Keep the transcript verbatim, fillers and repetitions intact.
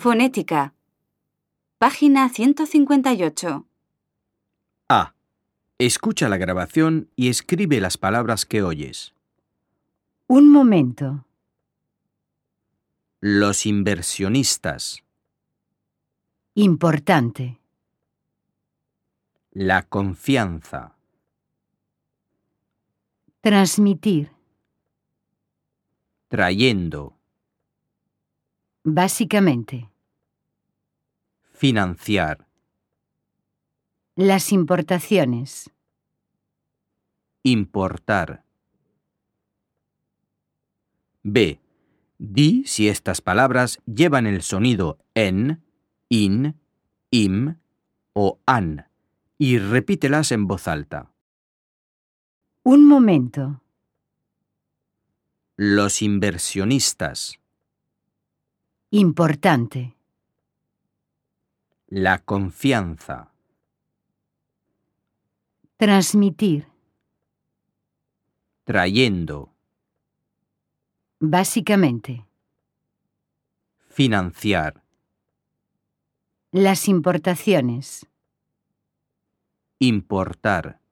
Fonética. Página ciento cincuenta y ocho. A. Escucha la grabación y escribe las palabras que oyes. Un momento. Los inversionistas. Importante. La confianza. Transmitir. Trayendo. Básicamente. Financiar. Las importaciones. Importar. B. Di si estas palabras llevan el sonido en, in, im o an y repítelas en voz alta. Un momento. Los inversionistas. Importante. La confianza. Transmitir. Trayendo. Básicamente. Financiar. Las importaciones. Importar.